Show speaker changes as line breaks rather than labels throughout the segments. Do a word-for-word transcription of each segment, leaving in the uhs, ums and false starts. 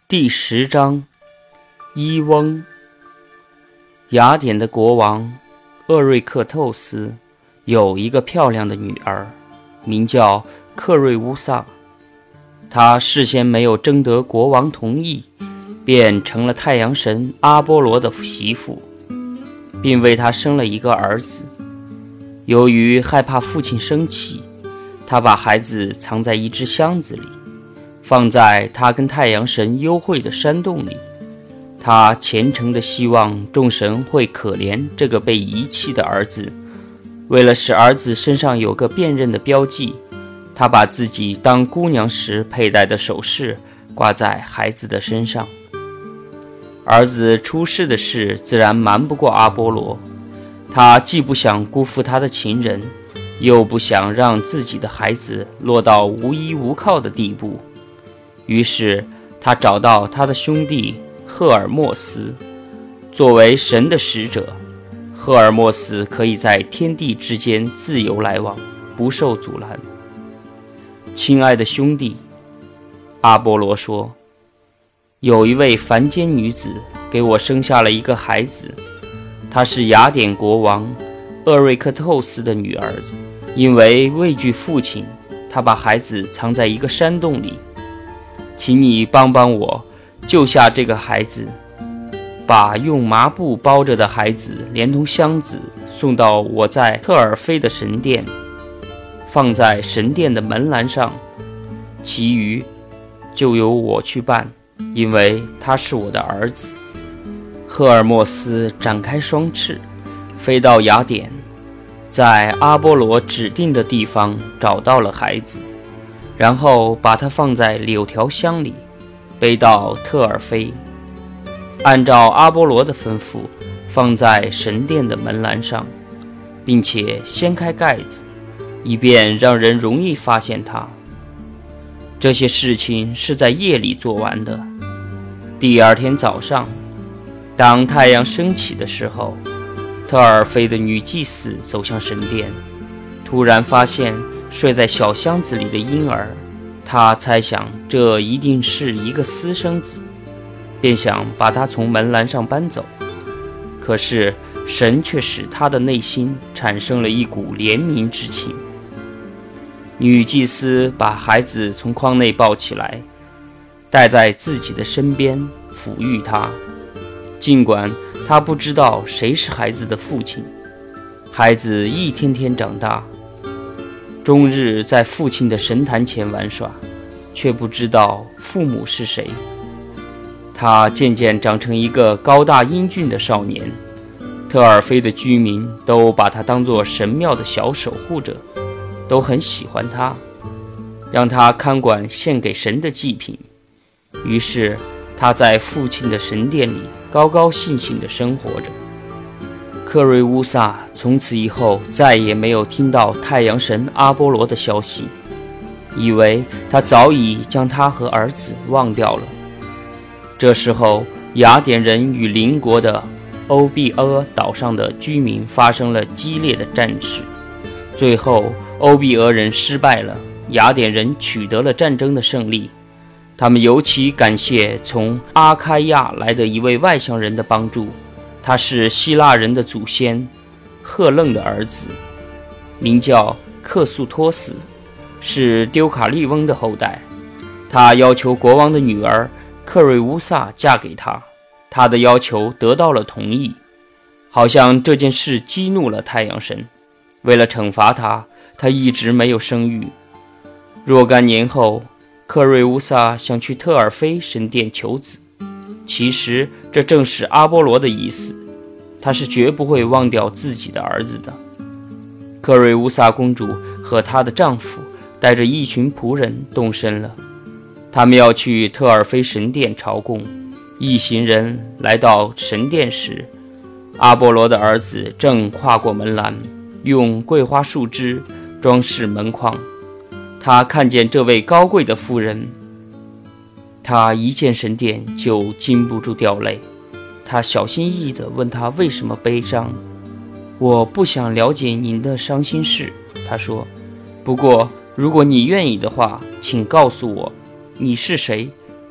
第十章，伊翁。雅典的国王厄瑞克透斯有一个漂亮的女儿，名叫克瑞乌萨。她事先没有征得国王同意，便成了太阳神阿波罗的媳妇，并为他生了一个儿子。由于害怕父亲生气，他把孩子藏在一只箱子里，放在他跟太阳神幽会的山洞里。他虔诚地希望众神会可怜这个被遗弃的儿子。为了使儿子身上有个辨认的标记，他把自己当姑娘时佩戴的首饰挂在孩子的身上。儿子出世的事自然瞒不过阿波罗，他既不想辜负他的情人，又不想让自己的孩子落到无依无靠的地步。于是他找到他的兄弟赫尔墨斯，作为神的使者，赫尔墨斯可以在天地之间自由来往，不受阻拦。亲爱的兄弟，阿波罗说，有一位凡间女子给我生下了一个孩子，她是雅典国王厄瑞克透斯的女儿子。因为畏惧父亲，她把孩子藏在一个山洞里。请你帮帮我，救下这个孩子，把用麻布包着的孩子连同箱子送到我在特尔菲的神殿，放在神殿的门栏上，其余就由我去办，因为他是我的儿子。赫尔墨斯展开双翅，飞到雅典，在阿波罗指定的地方找到了孩子，然后把它放在柳条箱里，背到特尔菲，按照阿波罗的吩咐放在神殿的门栏上，并且掀开盖子，以便让人容易发现它。这些事情是在夜里做完的。第二天早上，当太阳升起的时候，特尔菲的女祭司走向神殿，突然发现睡在小箱子里的婴儿。她猜想这一定是一个私生子，便想把他从门栏上搬走。可是神却使他的内心产生了一股怜悯之情。女祭司把孩子从筐内抱起来，带在自己的身边，抚育他。尽管他不知道谁是孩子的父亲，孩子一天天长大，终日在父亲的神坛前玩耍，却不知道父母是谁。他渐渐长成一个高大英俊的少年，特尔菲的居民都把他当作神庙的小守护者，都很喜欢他，让他看管献给神的祭品。于是他在父亲的神殿里高高兴兴地生活着。克瑞乌萨从此以后再也没有听到太阳神阿波罗的消息，以为他早已将他和儿子忘掉了。这时候，雅典人与邻国的欧庇阿岛上的居民发生了激烈的战事，最后欧庇阿人失败了，雅典人取得了战争的胜利。他们尤其感谢从阿开亚来的一位外乡人的帮助，他是希腊人的祖先赫楞的儿子，名叫克素托斯，是丢卡利翁的后代。他要求国王的女儿克瑞乌萨嫁给他，他的要求得到了同意。好像这件事激怒了太阳神，为了惩罚他，他一直没有生育。若干年后，克瑞乌萨想去特尔菲神殿求子，其实这正是阿波罗的意思，他是绝不会忘掉自己的儿子的。克瑞乌萨公主和她的丈夫带着一群仆人动身了，他们要去特尔菲神殿朝贡。一行人来到神殿时，阿波罗的儿子正跨过门栏，用桂花树枝装饰门框。他看见这位高贵的妇人，他一见神殿就禁不住掉泪。他小心翼翼地问他为什么悲伤。我不想了解您的伤心事，他说，不过如果你愿意的话，请告诉我你是谁，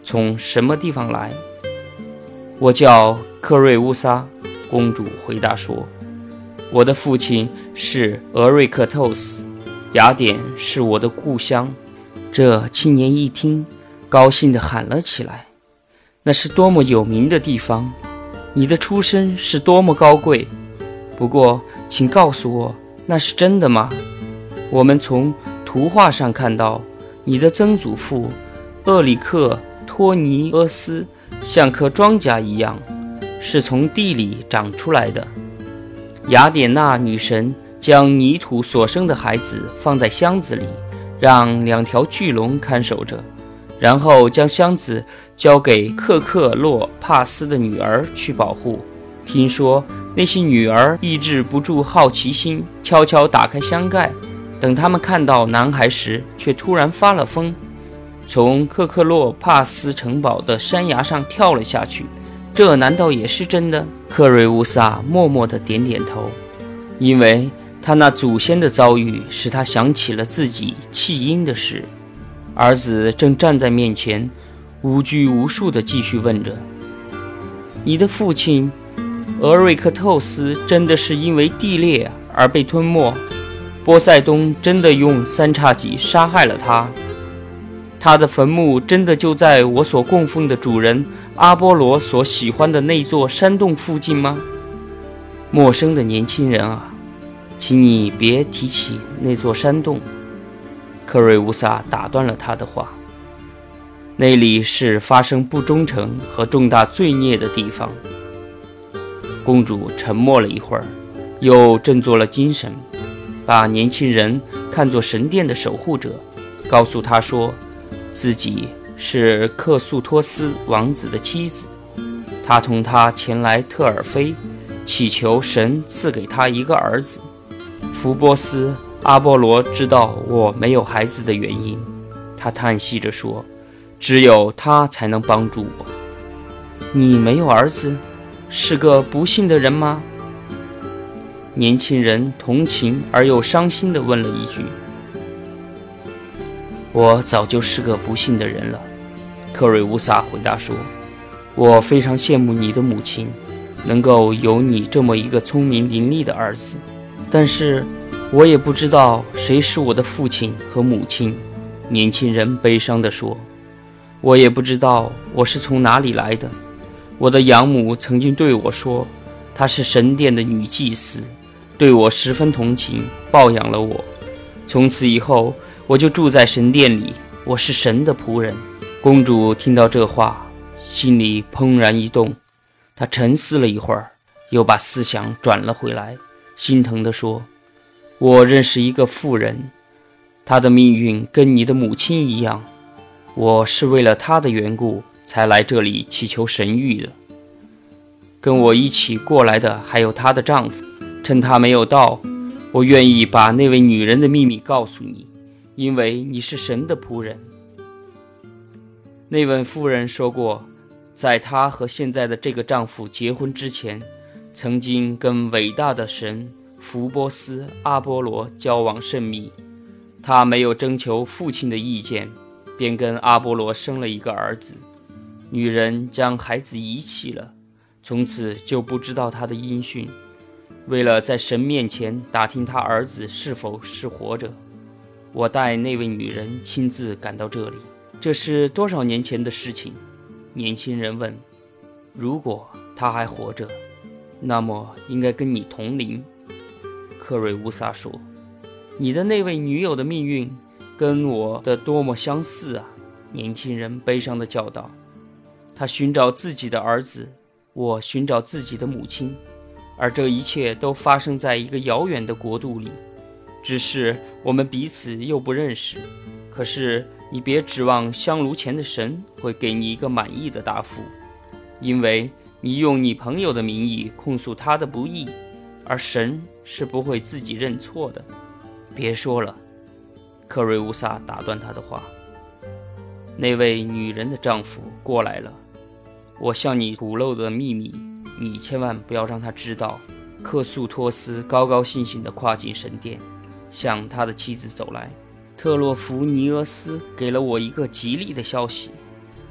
从什么地方来？我叫克瑞乌萨，公主回答说，我的父亲是俄瑞克透斯，雅典是我的故乡。这青年一听，高兴地喊了起来，那是多么有名的地方，你的出身是多么高贵。不过请告诉我，那是真的吗？我们从图画上看到，你的曾祖父厄里克托尼俄斯像棵庄稼一样，是从地里长出来的。雅典娜女神将泥土所生的孩子放在箱子里，让两条巨龙看守着，然后将箱子交给克克洛帕斯的女儿去保护。听说那些女儿抑制不住好奇心，悄悄打开箱盖，等他们看到男孩时，却突然发了疯，从克克洛帕斯城堡的山崖上跳了下去。这难道也是真的？克瑞乌萨默默地点点头，因为他那祖先的遭遇使他想起了自己弃婴的事。儿子正站在面前，无拘无束地继续问着，你的父亲俄瑞克透斯真的是因为地裂而被吞没？波塞冬真的用三叉戟杀害了他？他的坟墓真的就在我所供奉的主人阿波罗所喜欢的那座山洞附近吗？陌生的年轻人啊，请你别提起那座山洞。克瑞乌萨打断了他的话，那里是发生不忠诚和重大罪孽的地方。公主沉默了一会儿，又振作了精神，把年轻人看作神殿的守护者，告诉他说自己是克素托斯王子的妻子，他同他前来特尔菲，祈求神赐给他一个儿子。福波斯阿波罗知道我没有孩子的原因，他叹息着说，只有他才能帮助我。你没有儿子，是个不幸的人吗？年轻人同情而又伤心地问了一句。我早就是个不幸的人了，克瑞乌萨回答说，我非常羡慕你的母亲能够有你这么一个聪明伶俐的儿子，但是我也不知道谁是我的父亲和母亲。年轻人悲伤地说，我也不知道我是从哪里来的。我的养母曾经对我说，她是神殿的女祭司，对我十分同情，抱养了我。从此以后，我就住在神殿里，我是神的仆人。公主听到这话，心里怦然一动，她沉思了一会儿，又把思想转了回来，心疼地说，我认识一个妇人，她的命运跟你的母亲一样，我是为了她的缘故才来这里祈求神谕的。跟我一起过来的还有她的丈夫，趁她没有到，我愿意把那位女人的秘密告诉你，因为你是神的仆人。那位妇人说过，在她和现在的这个丈夫结婚之前，曾经跟伟大的神福波斯阿波罗交往甚密，她没有征求父亲的意见，便跟阿波罗生了一个儿子。女人将孩子遗弃了，从此就不知道他的音讯。为了在神面前打听他儿子是否是活着，我带那位女人亲自赶到这里。这是多少年前的事情？年轻人问。如果他还活着，那么应该跟你同龄。克瑞乌萨说，你的那位女友的命运跟我的多么相似啊！年轻人悲伤地叫道。他寻找自己的儿子，我寻找自己的母亲，而这一切都发生在一个遥远的国度里，只是我们彼此又不认识。可是你别指望香炉前的神会给你一个满意的答复，因为你用你朋友的名义控诉他的不义，而神是不会自己认错的。别说了，克瑞乌萨打断他的话，那位女人的丈夫过来了，我向你吐露的秘密，你千万不要让他知道。克素托斯高高兴兴地跨进神殿，向他的妻子走来。特洛弗尼俄斯给了我一个吉利的消息，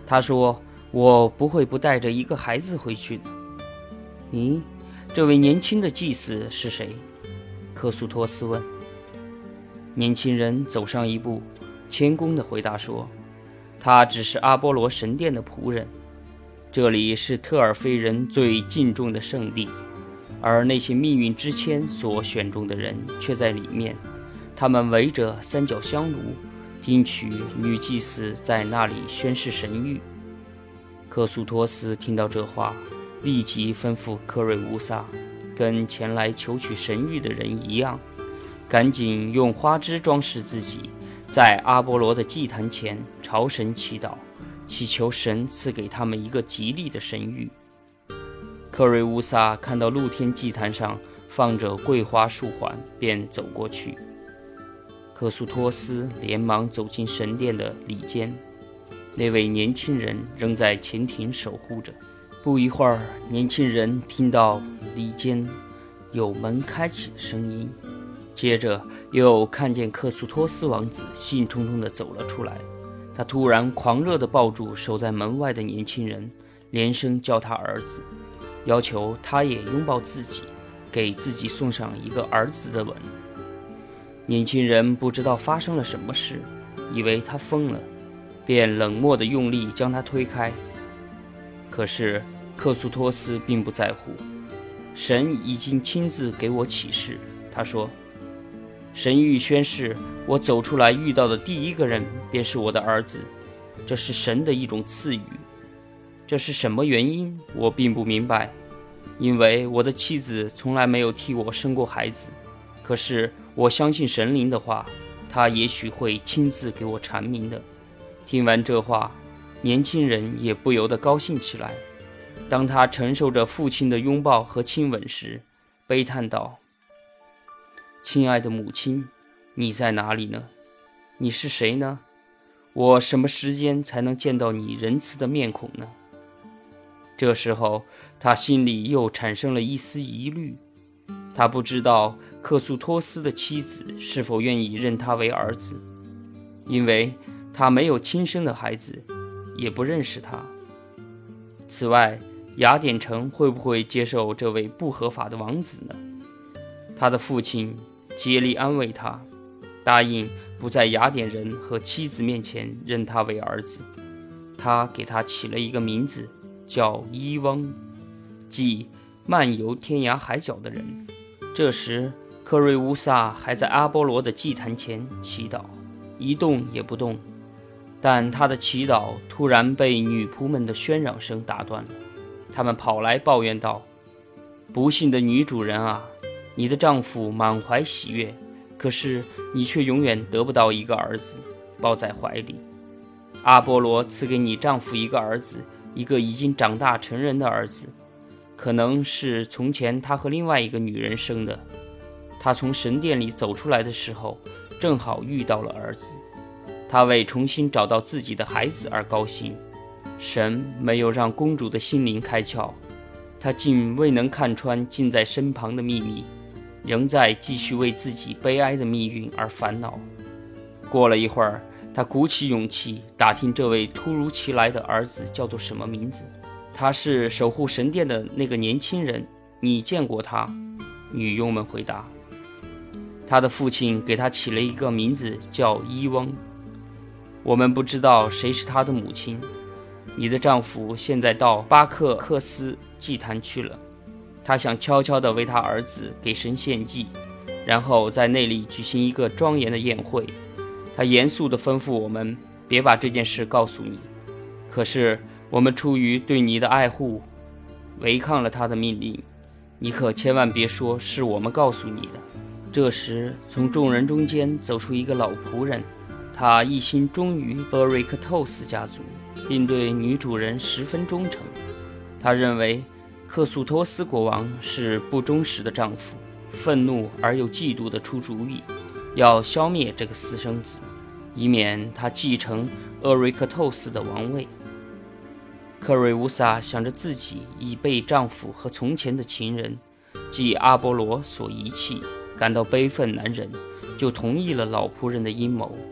他说：“我不会不带着一个孩子回去的。”咦，这位年轻的祭司是谁？克苏托斯问。年轻人走上一步，谦恭地回答说：“他只是阿波罗神殿的仆人，这里是特尔菲人最敬重的圣地，而那些命运之签所选中的人却在里面。他们围着三角香炉，听取女祭司在那里宣誓神谕。”克苏托斯听到这话，立即吩咐科瑞乌萨，跟前来求取神谕的人一样，赶紧用花枝装饰自己，在阿波罗的祭坛前朝神祈祷，祈求神赐给他们一个吉利的神谕。科瑞乌萨看到露天祭坛上放着桂花树环，便走过去。克苏托斯连忙走进神殿的里间，那位年轻人仍在前庭守护着。不一会儿，年轻人听到里间有门开启的声音，接着又看见克苏托斯王子兴冲冲地走了出来。他突然狂热地抱住守在门外的年轻人，连声叫他儿子，要求他也拥抱自己，给自己送上一个儿子的吻。年轻人不知道发生了什么事，以为他疯了，便冷漠地用力将他推开。可是克苏托斯并不在乎，神已经亲自给我启示，他说：“神谕宣誓，我走出来遇到的第一个人便是我的儿子，这是神的一种赐予。这是什么原因，我并不明白，因为我的妻子从来没有替我生过孩子。可是我相信神灵的话，他也许会亲自给我阐明的。”听完这话，年轻人也不由得高兴起来。当他承受着父亲的拥抱和亲吻时，悲叹道：“亲爱的母亲，你在哪里呢？你是谁呢？我什么时间才能见到你仁慈的面孔呢？”这时候，他心里又产生了一丝疑虑。他不知道克苏托斯的妻子是否愿意认他为儿子，因为他没有亲生的孩子，也不认识他。此外，雅典城会不会接受这位不合法的王子呢？他的父亲竭力安慰他，答应不在雅典人和妻子面前认他为儿子。他给他起了一个名字，叫伊翁，即漫游天涯海角的人。这时科瑞乌萨还在阿波罗的祭坛前祈祷，一动也不动。但他的祈祷突然被女仆们的喧嚷声打断了。他们跑来抱怨道：“不幸的女主人啊，你的丈夫满怀喜悦，可是你却永远得不到一个儿子抱在怀里。阿波罗赐给你丈夫一个儿子，一个已经长大成人的儿子，可能是从前他和另外一个女人生的。他从神殿里走出来的时候，正好遇到了儿子。他为重新找到自己的孩子而高兴。神没有让公主的心灵开窍，他竟未能看穿近在身旁的秘密，仍在继续为自己悲哀的命运而烦恼。过了一会儿，他鼓起勇气打听这位突如其来的儿子叫做什么名字。他是守护神殿的那个年轻人，你见过他？女佣们回答。他的父亲给他起了一个名字叫伊翁。我们不知道谁是他的母亲。你的丈夫现在到巴克克斯祭坛去了，他想悄悄地为他儿子给神献祭，然后在那里举行一个庄严的宴会。他严肃地吩咐我们别把这件事告诉你，可是我们出于对你的爱护，违抗了他的命令。你可千万别说是我们告诉你的。这时，从众人中间走出一个老仆人，他一心忠于厄瑞克透斯家族，并对女主人十分忠诚。他认为克苏托斯国王是不忠实的丈夫，愤怒而又嫉妒地出主意，要消灭这个私生子，以免他继承厄瑞克透斯的王位。克瑞乌萨想着自己已被丈夫和从前的情人即阿波罗所遗弃，感到悲愤难忍，就同意了老仆人的阴谋，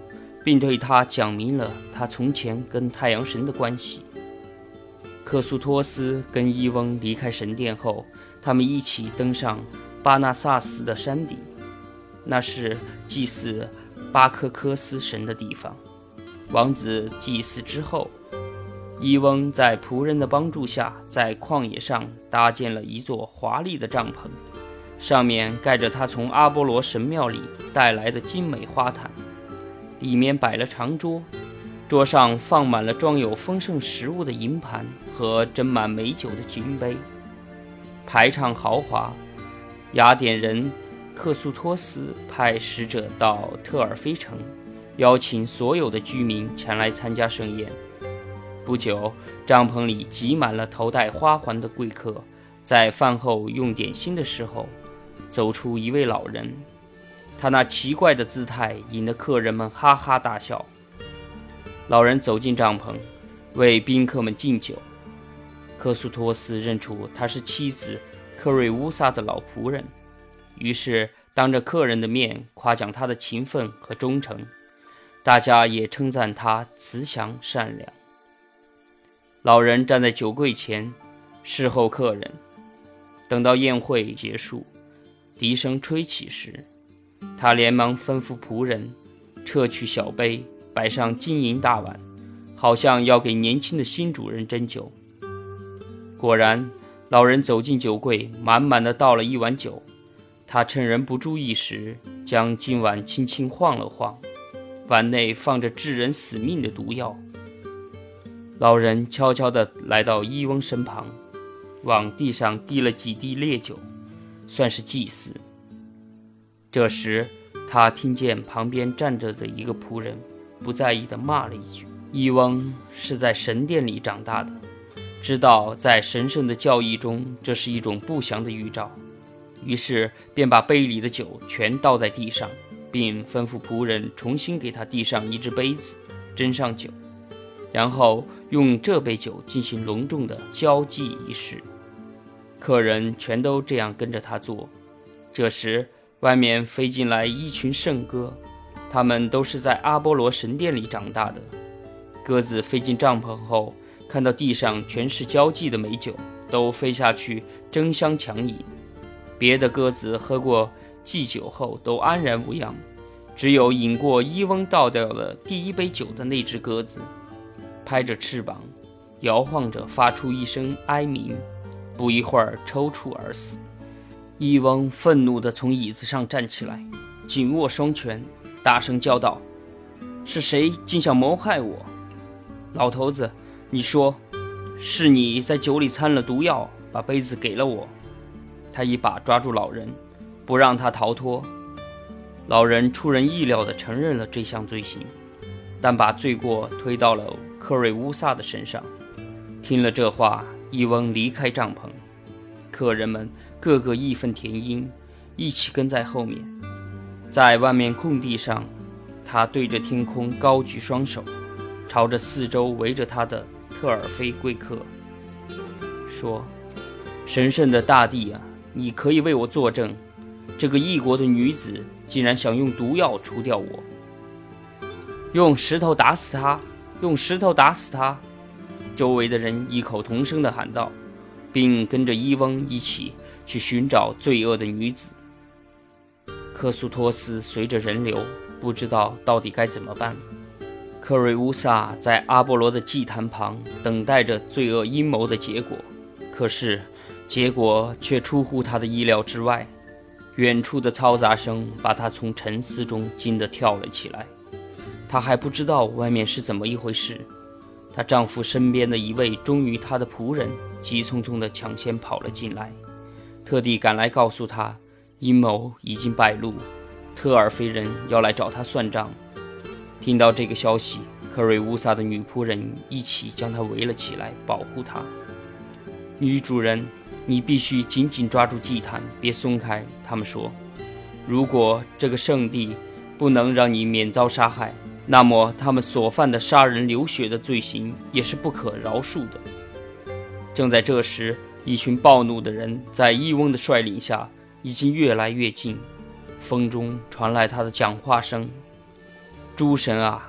并对他讲明了他从前跟太阳神的关系。克苏托斯跟伊翁离开神殿后，他们一起登上巴纳萨斯的山顶，那是祭祀巴科科斯神的地方。王子祭祀之后，伊翁在仆人的帮助下，在旷野上搭建了一座华丽的帐篷，上面盖着他从阿波罗神庙里带来的精美花毯，里面摆了长桌，桌上放满了装有丰盛食物的银盘和斟满美酒的金杯，排场豪华。雅典人克苏托斯派使者到特尔菲城，邀请所有的居民前来参加盛宴。不久，帐篷里挤满了头戴花环的贵客。在饭后用点心的时候，走出一位老人，他那奇怪的姿态引得客人们哈哈大笑。老人走进帐篷，为宾客们敬酒。克苏托斯认出他是妻子克瑞乌萨的老仆人，于是当着客人的面夸奖他的勤奋和忠诚，大家也称赞他慈祥善良。老人站在酒柜前侍候客人，等到宴会结束，笛声吹起时，他连忙吩咐仆人撤去小杯，摆上金银大碗，好像要给年轻的新主人斟酒。果然，老人走进酒柜，满满的倒了一碗酒。他趁人不注意时，将金碗轻轻晃了晃，碗内放着致人死命的毒药。老人悄悄地来到伊翁身旁，往地上滴了几滴烈酒，算是祭祀。这时，他听见旁边站着的一个仆人不在意地骂了一句：“伊翁是在神殿里长大的，知道在神圣的教义中这是一种不祥的预兆。”于是便把杯里的酒全倒在地上，并吩咐仆人重新给他递上一只杯子，斟上酒，然后用这杯酒进行隆重的交祭仪式。客人全都这样跟着他做。这时，外面飞进来一群圣鸽，他们都是在阿波罗神殿里长大的。鸽子飞进帐篷后，看到地上全是交际的美酒，都飞下去争相抢饮。别的鸽子喝过祭酒后都安然无恙，只有饮过伊翁倒掉的第一杯酒的那只鸽子，拍着翅膀，摇晃着发出一声哀鸣，不一会儿抽搐而死。伊翁愤怒地从椅子上站起来，紧握双拳，大声叫道：“是谁竟想谋害我？老头子，你说，是你在酒里掺了毒药，把杯子给了我。”他一把抓住老人，不让他逃脱。老人出人意料地承认了这项罪行，但把罪过推到了克瑞乌萨的身上。听了这话，伊翁离开帐篷，客人们个个义愤填膺，一起跟在后面。在外面空地上，他对着天空高举双手，朝着四周围着他的特尔菲贵客说：“神圣的大地啊，你可以为我作证，这个异国的女子竟然想用毒药除掉我。用石头打死她，用石头打死她！”周围的人异口同声地喊道，并跟着伊翁一起去寻找罪恶的女子。克苏托斯随着人流，不知道到底该怎么办。克瑞乌萨在阿波罗的祭坛旁等待着罪恶阴谋的结果，可是结果却出乎他的意料之外。远处的嘈杂声把他从沉思中惊得跳了起来。她还不知道外面是怎么一回事。她丈夫身边的一位忠于她的仆人急匆匆地抢先跑了进来，特地赶来告诉她，阴谋已经败露，特尔菲人要来找她算账。听到这个消息，克瑞乌萨的女仆人一起将她围了起来，保护她。女主人，你必须紧紧抓住祭坛，别松开。他们说，如果这个圣地不能让你免遭杀害，那么他们所犯的杀人流血的罪行也是不可饶恕的。正在这时，一群暴怒的人在伊翁的率领下已经越来越近，风中传来他的讲话声：诸神啊，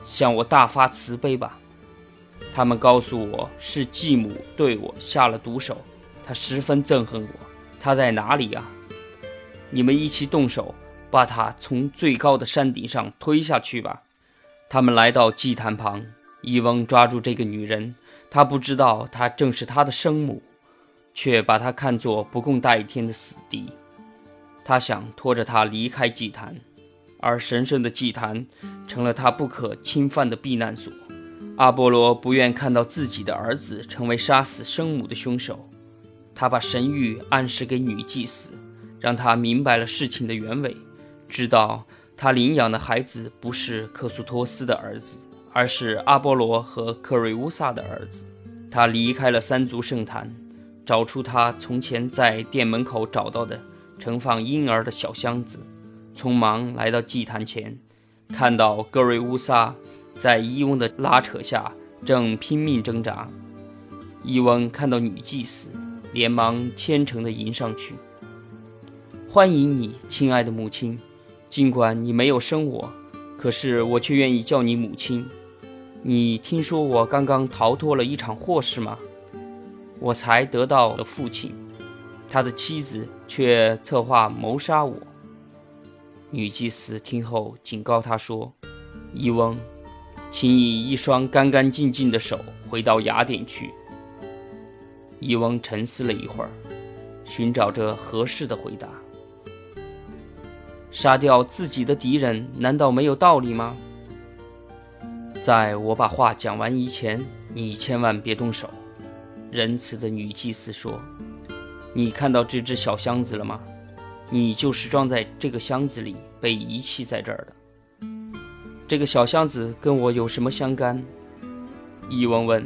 向我大发慈悲吧。他们告诉我是继母对我下了毒手，她十分憎恨我。她在哪里啊？你们一起动手，把她从最高的山顶上推下去吧。他们来到祭坛旁，伊翁抓住这个女人，他不知道她正是他的生母，却把她看作不共戴天的死敌。他想拖着她离开祭坛，而神圣的祭坛成了他不可侵犯的避难所。阿波罗不愿看到自己的儿子成为杀死生母的凶手，他把神谕暗示给女祭司，让她明白了事情的原委，知道他领养的孩子不是克苏托斯的儿子，而是阿波罗和克瑞乌萨的儿子。他离开了三足圣坛，找出他从前在店门口找到的盛放婴儿的小箱子，匆忙来到祭坛前，看到格瑞乌萨在伊翁的拉扯下正拼命挣扎。伊翁看到女祭司，连忙虔诚地迎上去。欢迎你，亲爱的母亲，尽管你没有生我，可是我却愿意叫你母亲。你听说我刚刚逃脱了一场祸事吗？我才得到了父亲，他的妻子却策划谋杀我。女祭司听后警告他说，伊翁，请以一双干干净净的手回到雅典去。伊翁沉思了一会儿，寻找着合适的回答。杀掉自己的敌人难道没有道理吗？在我把话讲完以前，你千万别动手。仁慈的女祭司说，你看到这只小箱子了吗？你就是装在这个箱子里被遗弃在这儿的。这个小箱子跟我有什么相干？伊翁问。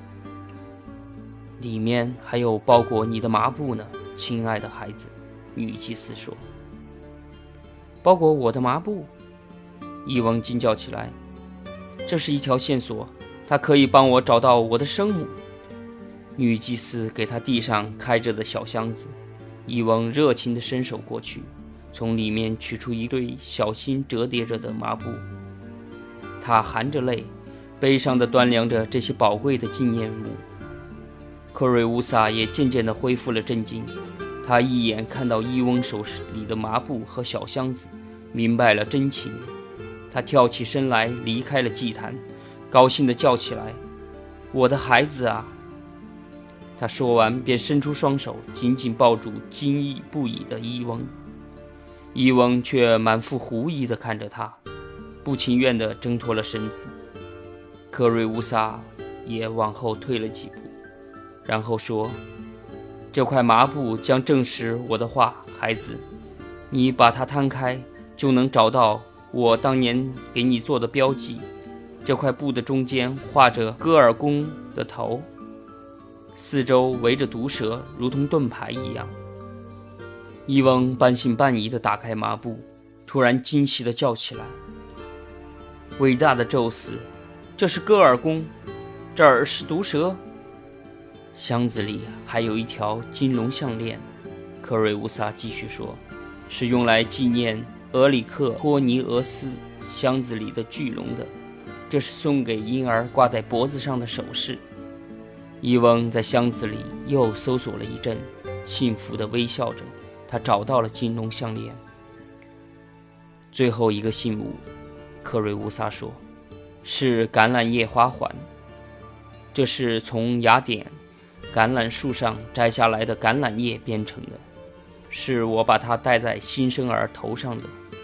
里面还有包裹你的麻布呢，亲爱的孩子，女祭司说。包裹我的麻布？伊翁惊叫起来。这是一条线索，它可以帮我找到我的生母。女祭司给他递上开着的小箱子，伊翁热情地伸手过去，从里面取出一对小心折叠着的麻布。他含着泪，悲伤地端量着这些宝贵的纪念物。克瑞乌萨也渐渐地恢复了镇静，他一眼看到伊翁手里的麻布和小箱子，明白了真情。他跳起身来，离开了祭坛，高兴地叫起来，我的孩子啊！他说完便伸出双手，紧紧抱住惊异不已的伊翁。伊翁却满腹狐疑地看着他，不情愿地挣脱了身子。克瑞乌萨也往后退了几步，然后说，这块麻布将证实我的话，孩子，你把它摊开，就能找到我当年给你做的标记。这块布的中间画着戈尔公的头，四周围着毒蛇，如同盾牌一样。伊翁半信半疑地打开麻布，突然惊喜地叫起来，伟大的宙斯，这是戈尔公，这儿是毒蛇。箱子里还有一条金龙项链，克瑞乌萨继续说，是用来纪念俄里克托尼俄斯箱子里的巨龙的，这是送给婴儿挂在脖子上的首饰。伊翁在箱子里又搜索了一阵，幸福地微笑着，他找到了金龙项链。最后一个信物，克瑞乌萨说，是橄榄叶花环，这是从雅典橄榄树上摘下来的橄榄叶编成的，是我把它戴在新生儿头上的。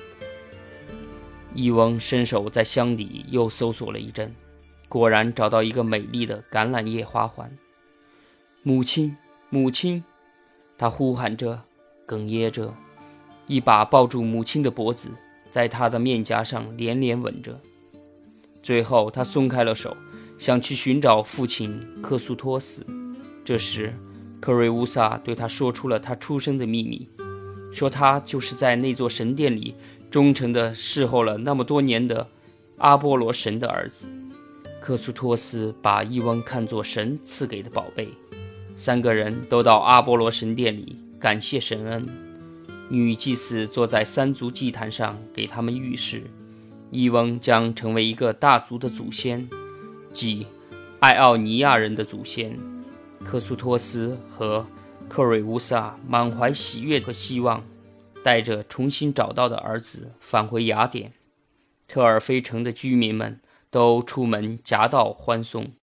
伊翁伸手在箱底又搜索了一阵，果然找到一个美丽的橄榄叶花环。母亲，母亲，他呼喊着，哽咽着，一把抱住母亲的脖子，在她的面颊上连连吻着。最后他松开了手，想去寻找父亲克苏托斯。这时克瑞乌萨对他说出了他出生的秘密，说他就是在那座神殿里忠诚地侍候了那么多年的阿波罗神的儿子。克苏托斯把伊翁看作神赐给的宝贝，三个人都到阿波罗神殿里感谢神恩。女祭司坐在三足祭坛上给他们浴示， 伊翁将成为一个大族的祖先，即爱奥尼亚人的祖先。克苏托斯和克瑞乌萨满怀喜悦和希望，带着重新找到的儿子返回雅典。特尔菲城的居民们都出门夹道欢送。